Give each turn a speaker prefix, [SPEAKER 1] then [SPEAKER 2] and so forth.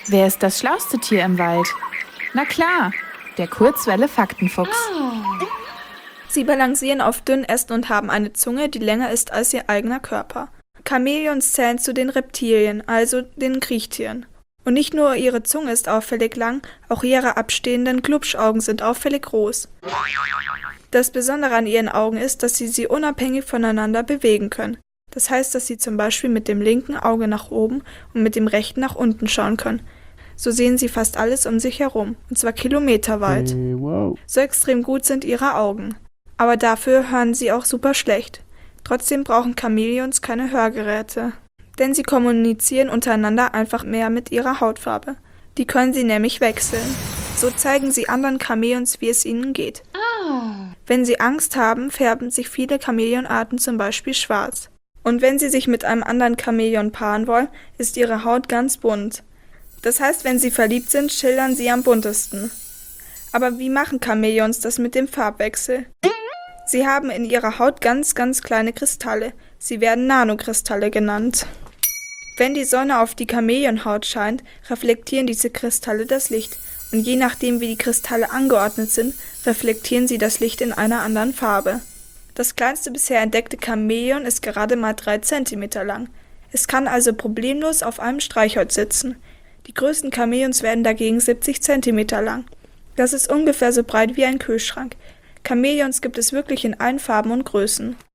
[SPEAKER 1] Wer ist das schlauste Tier im Wald? Na klar, der Kurzwelle-Faktenfuchs.
[SPEAKER 2] Sie balancieren auf dünnen Ästen und haben eine Zunge, die länger ist als ihr eigener Körper. Chamäleons zählen zu den Reptilien, also den Kriechtieren. Und nicht nur ihre Zunge ist auffällig lang, auch ihre abstehenden Glubschaugen sind auffällig groß. Das Besondere an ihren Augen ist, dass sie unabhängig voneinander bewegen können. Das heißt, dass sie zum Beispiel mit dem linken Auge nach oben und mit dem rechten nach unten schauen können. So sehen sie fast alles um sich herum, und zwar kilometerweit.
[SPEAKER 3] Wow.
[SPEAKER 2] So extrem gut sind ihre Augen. Aber dafür hören sie auch super schlecht. Trotzdem brauchen Chamäleons keine Hörgeräte. Denn sie kommunizieren untereinander einfach mehr mit ihrer Hautfarbe. Die können sie nämlich wechseln. So zeigen sie anderen Chamäleons, wie es ihnen geht. Wenn sie Angst haben, färben sich viele Chamäleonarten zum Beispiel schwarz. Und wenn sie sich mit einem anderen Chamäleon paaren wollen, ist ihre Haut ganz bunt. Das heißt, wenn sie verliebt sind, schillern sie am buntesten. Aber wie machen Chamäleons das mit dem Farbwechsel? Sie haben in ihrer Haut ganz, ganz kleine Kristalle. Sie werden Nanokristalle genannt. Wenn die Sonne auf die Chamäleonhaut scheint, reflektieren diese Kristalle das Licht. Und je nachdem, wie die Kristalle angeordnet sind, reflektieren sie das Licht in einer anderen Farbe. Das kleinste bisher entdeckte Chamäleon ist gerade mal 3 cm lang. Es kann also problemlos auf einem Streichholz sitzen. Die größten Chamäleons werden dagegen 70 cm lang. Das ist ungefähr so breit wie ein Kühlschrank. Chamäleons gibt es wirklich in allen Farben und Größen.